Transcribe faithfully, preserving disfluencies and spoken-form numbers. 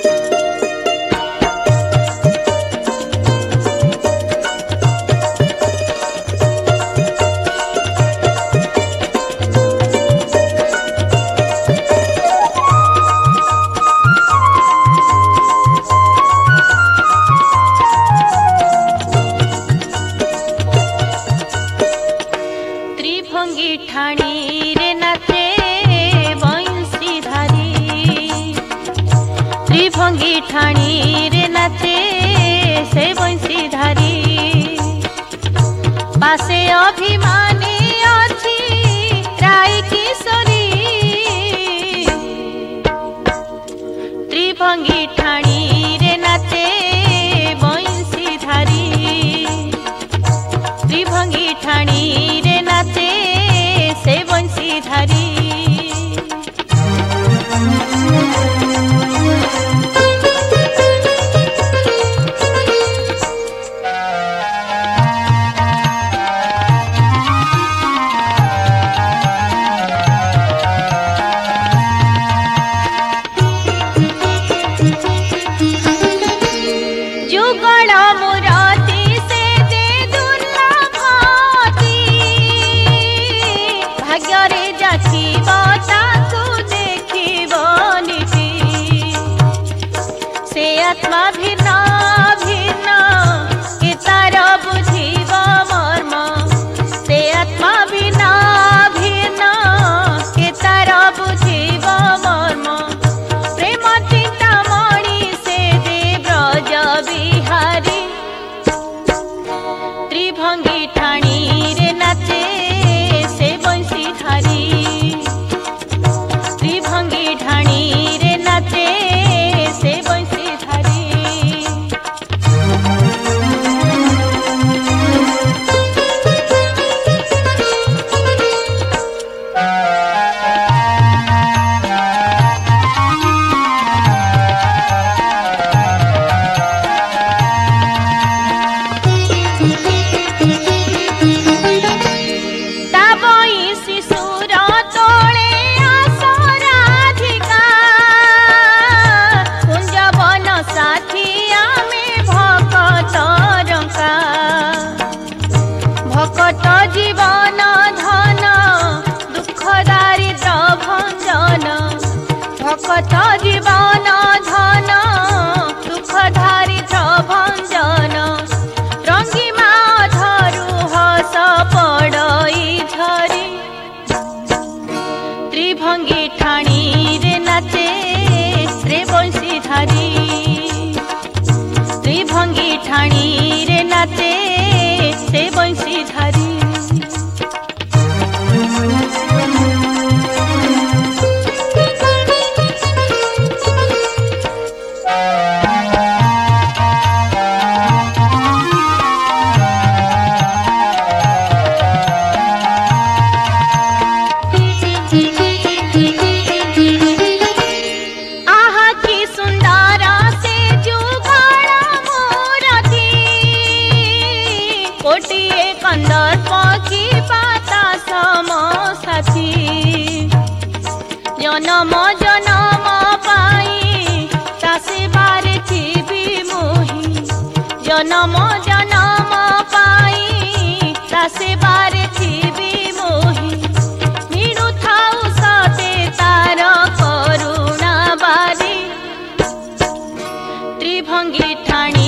ठाणी रे नाचे से बंसी धारी पासे अभिमानी अच्छी राई किशोरी त्रिभंगी ठाणी रे नाचे बंसी धारी त्रिभंगी ठाणी रे नाचे से बंसी धारी आत्मा भिन्न भिन्न के तार बुझीब मर्म से आत्मा भिन्न भिन्न के तार बुझीब मर्म प्रेम चिंतामणि से दे ब्रज बिहारी त्रिभंगी ठाणी रे नाचे से बंसी धारी त्रिभंगी ठाणी रे नाचे से बंसी जीवन धन दुख दारिद्र भंजन भकत जीवन धन दुख दारिद्र भंजन रंगी माधरु हस पड़ई झरी त्रिभंगी ठाणी रे नाचे रे बंसी धारी त्रिभंगी ठाणी रे नाचे से बंसी धारी जनम जनम पाई तासे बारे थी मोही जनम जनम पाई तासे बारे थी मोही मिलु थाउ सते तार करुणा बारी त्रिभंगी ठाणी